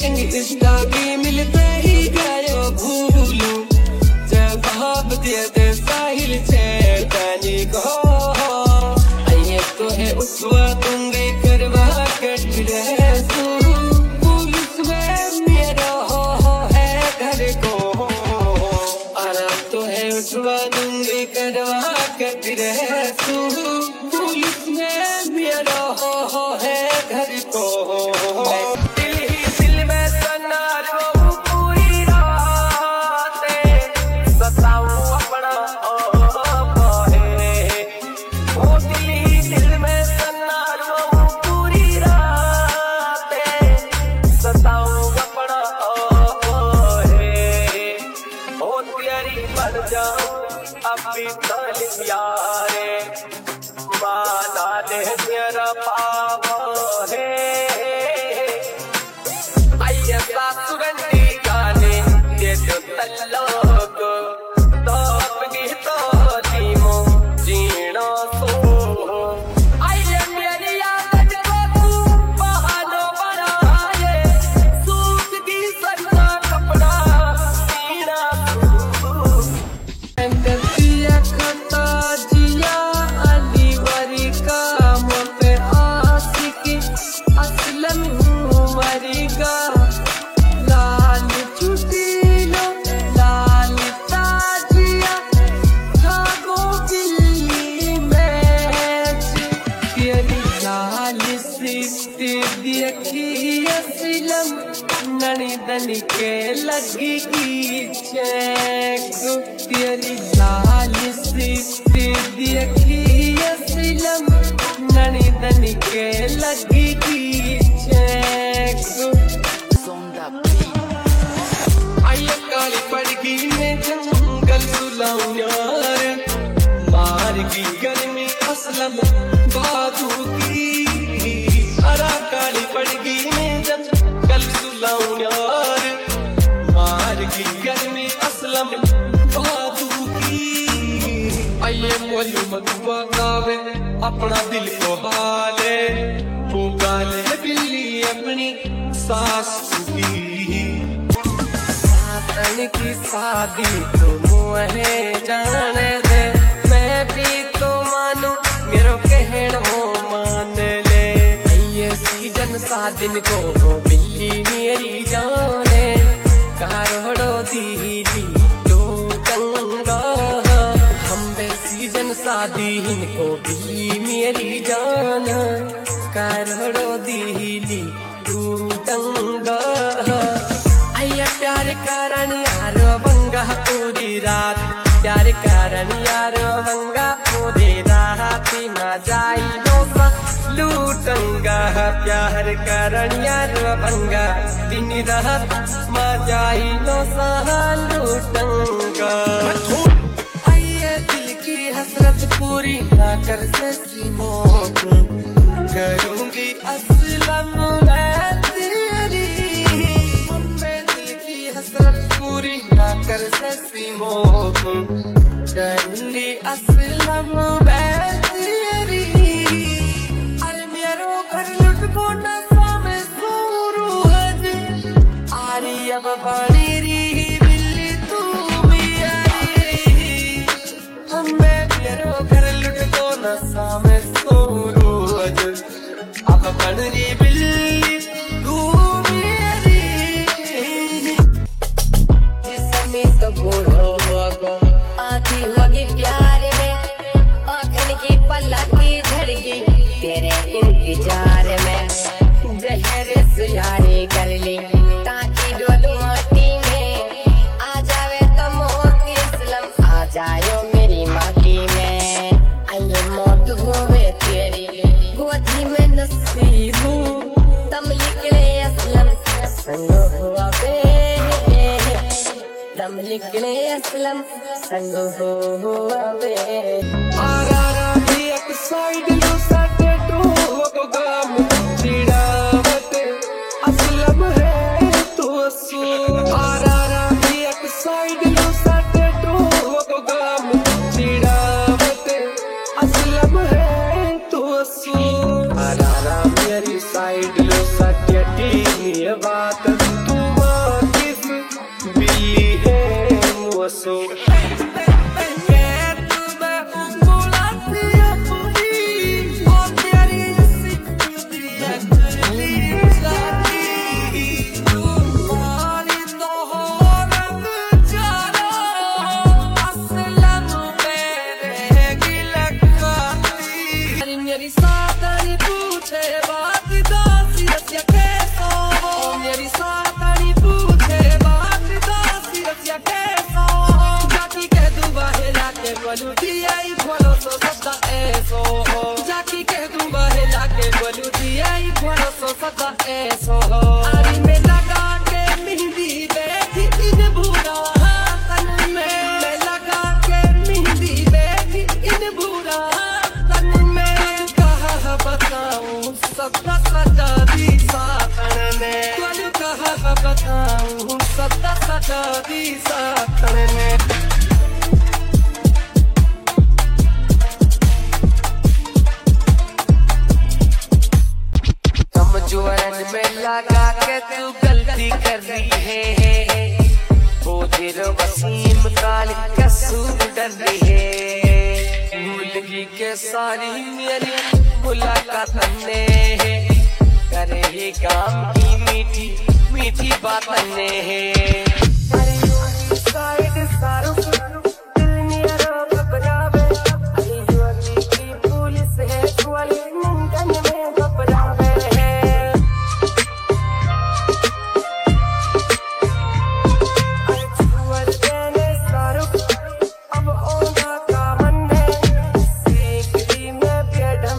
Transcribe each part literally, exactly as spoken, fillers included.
chatting Insta की मिलते ही गयो भूलू जवाब दे दे साहिल चेतानी को आइए तो है उसवा दूंगे करवा कट रहे तू पुलिस में मेरा हो है घर को आराम तो है उसवा दूंगे करवा कट रहे तू पुलिस में मेरा हो है घर को अभी तल प्यारे माना दे मेरा पावो है आइए सासुरंडी गाने दे दो तल्लोग तो अपनी तो दीमो जीना सो आइए मेरी याद जब तू बहानो बनाए सूट की सरना कपड़ा सीना ननी के लगी की चेक तेरी लाल सी देखी असलम ननी दनी के लगी की चेक आइए काली पड़गी में जंगल सुलाऊं यार मार की गर्मी असलम बाजू की अरा काली पड़गी में जंगल सुलाऊं यार मार की गर्मी असलम बाजू की आइए मोलू मधुआ गावे अपना दिल को हाले पुकारे बिल्ली अपनी सास की सातन की शादी तो मुझे जाने दे मैं भी तो मानू मेरो कहना हो मान ले ये सीजन सादिन को बिल्ली मेरी जाने कारोड़ो दीदी तो गंगा हम बे सीजन सादिन को बिल्ली मेरी जान कारोड़ो दीदी तू गंगा आया प्यार कारण यारो बंगा पूरी रात प्यार कारण यारो बंगा पूरी रात ना जाई लोसा लूटंगा प्यार कारण यारो बंगा दिन रात मा जाई लोसा लूटंगा आइए दिल की हसरत पूरी ना कर सकी मौत करूंगी असलम मैं तेरी पूरी ना कर सकी मौत करूंगी असलम मैं तेरी अरे मेरो घर लुट को ना सामे सूरज आरी अब पानी री बिल्ली तू भी आई हमें मेरो घर लुट को ना सामे सूरज अब पानी बिल्ली तू आती होगी प्यार में आँखन की पलक की झड़गी तेरे इंतजार में जहर सुझाने कर ली ताकि डोलू माटी में आ जावे तो मौत इस्लाम आ जायो मेरी माटी में आइए मौत होवे तेरी गोदी में नसीब तम निकले असलम संग हुआ बे दम निकले असलम संग हुआ बे आरा भी एक साइड लो साटे टू को गम चिड़ावत असलम है तो असू आरा भी एक साइड लो साटे टू को गम चिड़ावत असलम है तो असू आरा मेरी साइड लो साटे टी ये बात सो मेरी सातनी पूछे बात दासी रसिया कैसो मेरी सातनी पूछे बात दासी रसिया कैसो जाकी के दुबा हेला के बोलू दिया ही भलो सो सदा ऐसो जाकी के दुबा हेला के बोलू दिया ही भलो सो सदा ऐसो आरी में लगा के मेहंदी बैठी इन बुरा तन में लगा के मेहंदी बैठी इन बुरा बताऊं सदा सदा दी साथन में तुझे कहा बताऊं सदा सदा दी साथन में कमजोरन में लगा के तू गलती कर रही है वो दिल वसीम काल कसूर डर रही है मुलगी के सारी मेरी मुलाकात ने करे ही काम की मीठी मीठी बात ने साइड सारू दिल मेरा घबरावे अली जुआली की पुलिस है जुआली मुंडन में घबरावे अली जुआल देने सारू अब ओना का मन है सीकरी में बेडम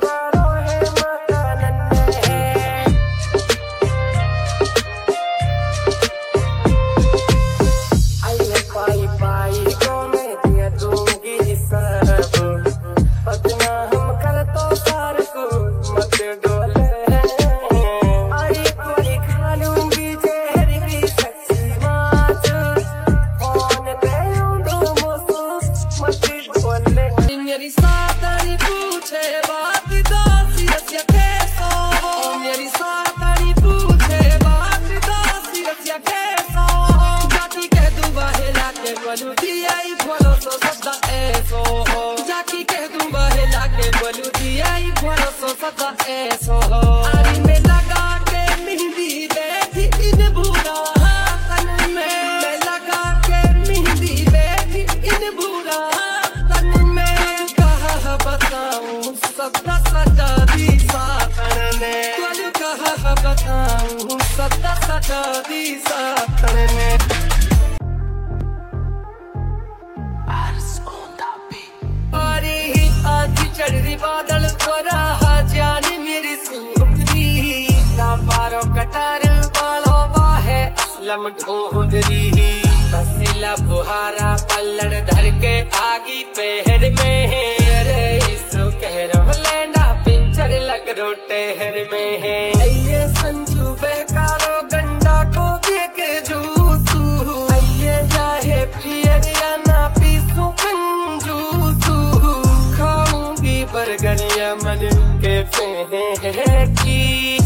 मेरी सातनी पूछे बात दासी रसिया कैसो मेरी सातनी पूछे बात दासी रसिया कैसो जाकी के दुबा हेला के बोलू दिया ही भलो सो सदा ऐसो जाकी के दुबा हेला के बोलू दिया ही भलो सो सदा ऐसो आरी में लगा के मेहंदी बैठी इन बुरा तन में लगा के मेहंदी बैठी इन बुरा बताऊं सदा सदा दी साथन में तुझे कहा बताऊं सदा सदा दी साथन में अरे आज चढ़ रही बादल थोड़ा जाने मेरी सुंदरी ना पारो कटार वालों बाहे लम ढूंढ रही बसीला बुहारा पल्लड़ धर के आगी पहर में लग रोटे हर में है ये संजू बेकारो गंडा को देख जूसू ये चाहे पियर या ना पीसू कंजूसू खाऊंगी बर्गर या मन के फेंकी